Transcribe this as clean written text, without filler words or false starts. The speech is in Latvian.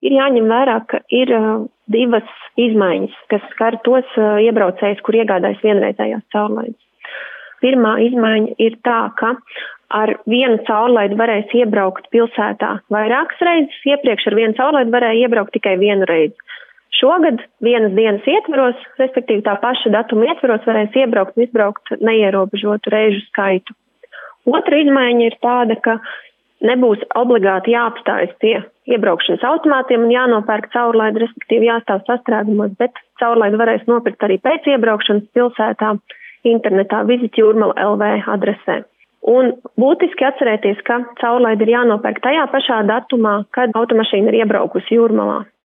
Ir jāņem vērā, ka ir divas izmaiņas, kas skar tos iebraucējus, kur iegādājas vienreizējās caurlaides. Pirmā izmaiņa ir tā, ka ar vienu caurlaidi varēs iebraukt pilsētā vairākas reizes. Iepriekš ar vienu caurlaidi varēja iebraukt tikai vienu reizi. Šogad vienas dienas ietvaros, respektīvi tā paša datuma ietvaros, varēs iebraukt un izbraukt neierobežotu reižu skaitu. Otra izmaiņa ir tāda, ka nebūs obligāti jāapstājas pie iebraukšanas automātiem un jānopērk caurlaidi, respektīvi jāstāv sastrēgumos, bet caurlaidi varēs nopirkt arī pēc iebraukšanas pilsētā internetā vizitjurmala LV adresē. Un būtiski atcerēties, ka caurlaidi ir jānopērk tajā pašā datumā, kad automašīna ir iebraukusi Jūrmalā.